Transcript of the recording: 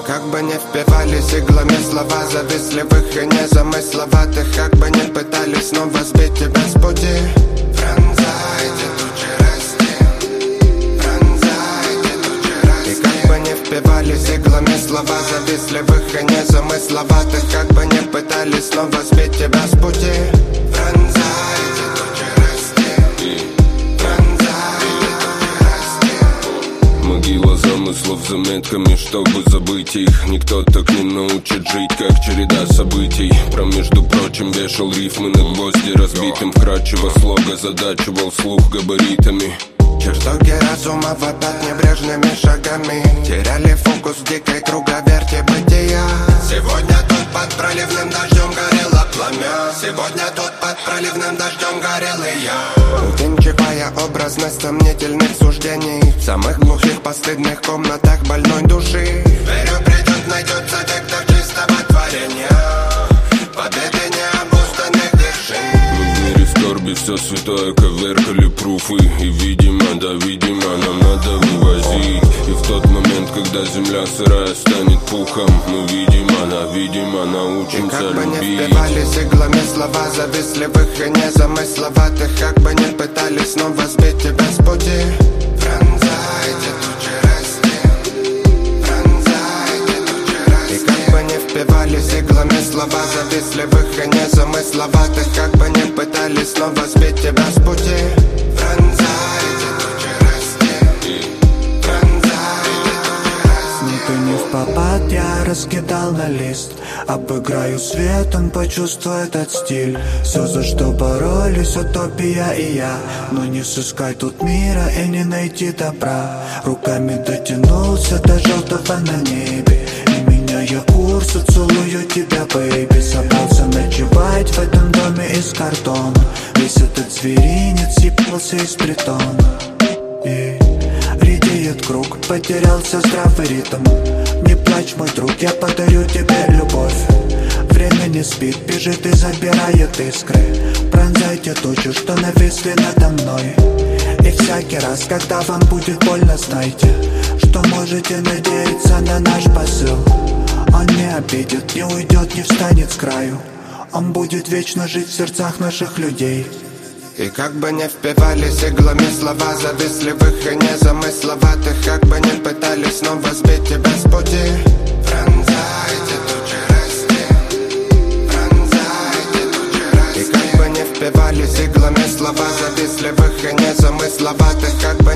как бы не впивались иглами слова завистливых и незамысловатых, как бы не пытались снова сбить тебя с пути. Пронзайте тучи расти, пронзайте тучи расти. И как бы не впивались иглами слова завистливых и незамысловатых, как бы не пытались снова сбить тебя с пути. Пронзайте тучи расти, пронзайте тучи расти. Могила замыслов заметками, чтобы забыть их. Никто так не научит жить, как череда событий. Про, между прочим, вешал рифмы на гвозди разбитым. Вкрадчиво слога задачивал слух габаритами. Чертоги разума вопят небрежными шагами, теряли фокус в дикой круговерти бытия. Сегодня тут под проливным дождем горело пламя, сегодня тут под проливным дождем горел и я. Увенчивая образность сомнительных суждений в самых глухих постыдных комнатах больной души. Верю, придет, найдется те, кто чистого творения, победы необузданных вершин. В мире скорби все святое коверкали пруфы. И видимо, да видимо, нам надо вывозить. И в тот момент, когда земля сырая станет пухом, мы видимо научимся любить. И как бы не впивались иглами слова завистливых и незамысловатых, как бы не пытались снова сбить тебя с пути. Пронзайте тучи расти, пронзайте тучи расти. И как бы не впивались иглами слова завистливых и незамысловатых, как бы не пытались снова сбить тебя с пути. Пронзайте тучи расти, пронзайте тучи расти. Снег и не впопад я раскидал на лист. Обыграю свет, он почувствует этот стиль. Все, за что боролись, утопия и я. Но не сыскать тут мира и не найти добра. Руками дотянулся до желтого на небе, и меняя курс, целую тебя, бэйби. Собрался ночевать в этом доме из картона. Весь этот зверинец съебался из притона. И редеет круг, потерялся здравый ритм. Не плачь, мой друг, я подарю тебе любовь. Время не спит, бежит и забирает искры. Пронзайте тучу, что нависли надо мной. И всякий раз, когда вам будет больно, знайте, что можете надеяться на наш посыл. Он не обидит, не уйдет, не встанет с краю. Он будет вечно жить в сердцах наших людей. И как бы не впивались иглами слова завистливых и незамысловатых, как бы не пытались снова сбить тебя с пути. Пронзайте тучи расти, пронзайте тучи расти. И как бы не впивались иглами слова завистливых и незамысловатых, как бы